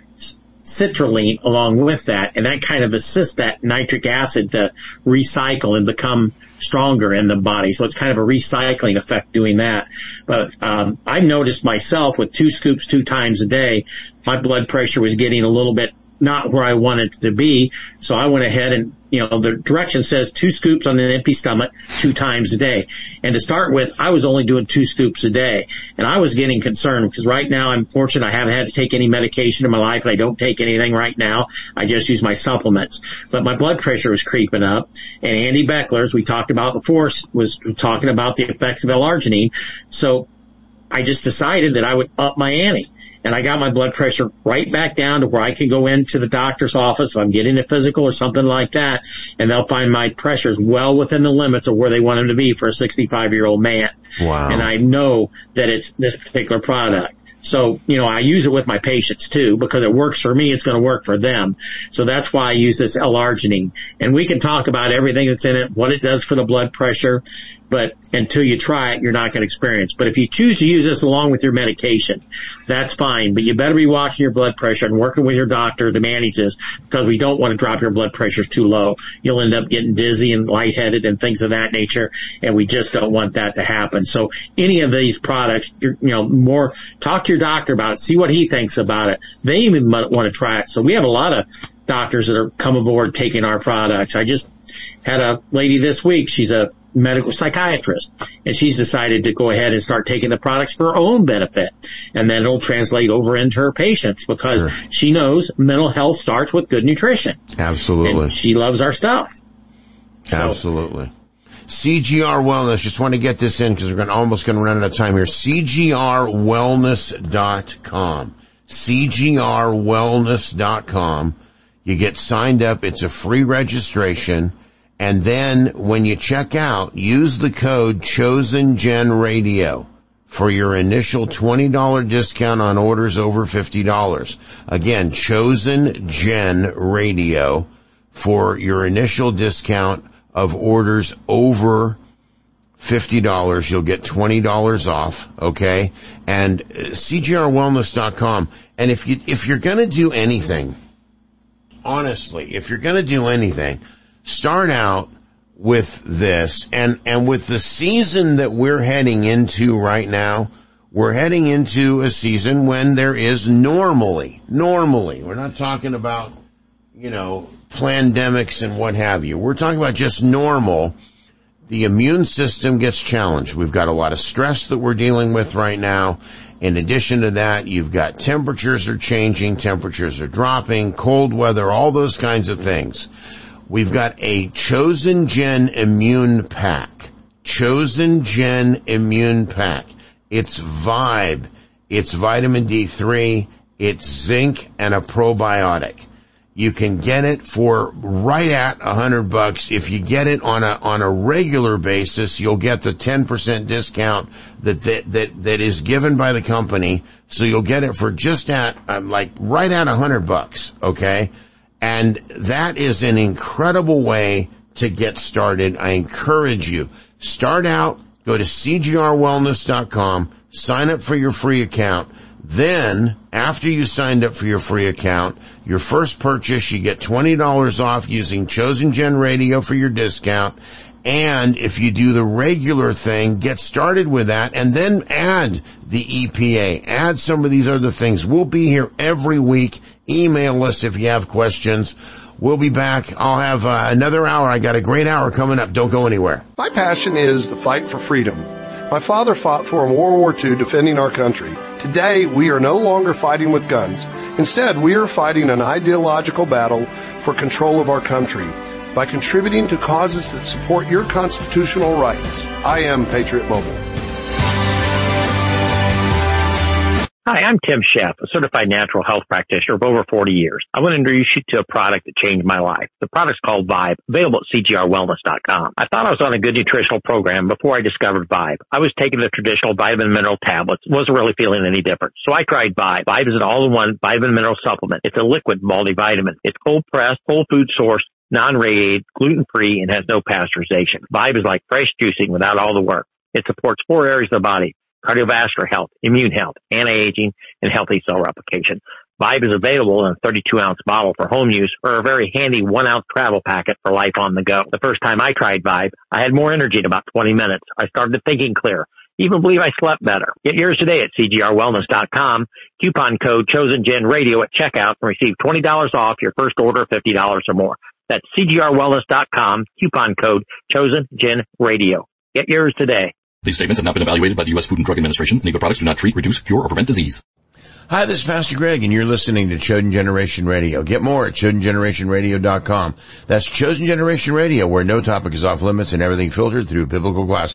L-citrulline along with that, and that kind of assists that nitric acid to recycle and become stronger in the body. So it's kind of a recycling effect doing that. But um I've noticed myself with two scoops two times a day, my blood pressure was getting a little bit not where I wanted it to be. So I went ahead and, you know, the direction says two scoops on an empty stomach two times a day. And to start with, I was only doing two scoops a day. And I was getting concerned because right now I'm fortunate I haven't had to take any medication in my life, and I don't take anything right now. I just use my supplements. But my blood pressure was creeping up. And Andy Beckler, as we talked about before, was talking about the effects of L-arginine. So I just decided that I would up my ante. And I got my blood pressure right back down to where I can go into the doctor's office if I'm getting a physical or something like that, and they'll find my pressures well within the limits of where they want them to be for a sixty-five-year-old man. Wow. And I know that it's this particular product. So, you know, I use it with my patients too, because it works for me, it's going to work for them. So that's why I use this L-arginine. And we can talk about everything that's in it, what it does for the blood pressure, but until you try it, you're not going to experience. But if you choose to use this along with your medication, that's fine. But you better be watching your blood pressure and working with your doctor to manage this, because we don't want to drop your blood pressures too low. You'll end up getting dizzy and lightheaded and things of that nature, and we just don't want that to happen. So any of these products, you're, you know, more talk to your doctor about it, see what he thinks about it. They even might want to try it. So we have a lot of doctors that are come aboard taking our products. I just had a lady this week. She's a medical psychiatrist, and she's decided to go ahead and start taking the products for her own benefit, and then it'll translate over into her patients, because sure. she knows mental health starts with good nutrition. Absolutely. And she loves our stuff. Absolutely. So, C G R Wellness, just want to get this in because we're gonna, almost going to run out of time here. C G R wellness dot com. C G R wellness dot com. You get signed up. It's a free registration. And then when you check out, use the code ChosenGenRadio for your initial twenty dollars discount on orders over fifty dollars. Again, ChosenGenRadio for your initial discount of orders over fifty dollars. You'll get twenty dollars off, okay? And C G R wellness dot com. And if you, if you're gonna do anything, honestly, if you're gonna do anything, start out with this, and, and with the season that we're heading into right now, we're heading into a season when there is normally, normally, we're not talking about, you know, pandemics and what have you. We're talking about just normal. The immune system gets challenged. We've got a lot of stress that we're dealing with right now. In addition to that, you've got temperatures are changing, temperatures are dropping, cold weather, all those kinds of things. We've got a Chosen Gen Immune Pack. Chosen Gen Immune Pack. It's Vibe. It's vitamin D three. It's zinc and a probiotic. You can get it for right at a hundred bucks. If you get it on a, on a regular basis, you'll get the ten percent discount that, that, that, that is given by the company. So you'll get it for just at, um, like right at a hundred bucks. Okay. And that is an incredible way to get started. I encourage you. Start out, go to C G R wellness dot com, sign up for your free account. Then, after you signed up for your free account, your first purchase, you get twenty dollars off using Chosen Gen Radio for your discount. And if you do the regular thing, get started with that, and then add the E P A. Add some of these other things. We'll be here every week. Email us if you have questions. We'll be back. I'll have uh, another hour. I got a great hour coming up. Don't go anywhere. My passion is the fight for freedom. My father fought for in World War Two defending our country. Today, we are no longer fighting with guns. Instead, we are fighting an ideological battle for control of our country. by contributing to causes that support your constitutional rights. I am Patriot Mobile. Hi, I'm Tim Sheff, a certified natural health practitioner of over forty years. I want to introduce you to a product that changed my life. The product's called Vibe, available at C G R wellness dot com. I thought I was on a good nutritional program before I discovered Vibe. I was taking the traditional vitamin mineral tablets, wasn't really feeling any different. So I tried Vibe. Vibe is an all-in-one vitamin mineral supplement. It's a liquid multivitamin. It's cold-pressed, whole food source, non-radiated, gluten-free, and has no pasteurization. Vibe is like fresh juicing without all the work. It supports four areas of the body: cardiovascular health, immune health, anti-aging, and healthy cell replication. Vibe is available in a thirty-two ounce bottle for home use or a very handy one ounce travel packet for life on the go. The first time I tried Vibe, I had more energy in about twenty minutes. I started thinking clear. Even believe I slept better. Get yours today at C G R wellness dot com. Coupon code ChosenGenRadio at checkout and receive twenty dollars off your first order of fifty dollars or more. That's C G R wellness dot com. Coupon code ChosenGenRadio. Get yours today. These statements have not been evaluated by the U S Food and Drug Administration. Any of the products do not treat, reduce, cure, or prevent disease. Hi, this is Pastor Greg, and you're listening to Chosen Generation Radio. Get more at Chosen Generation Radio dot com. That's Chosen Generation Radio, where no topic is off limits and everything filtered through biblical glass.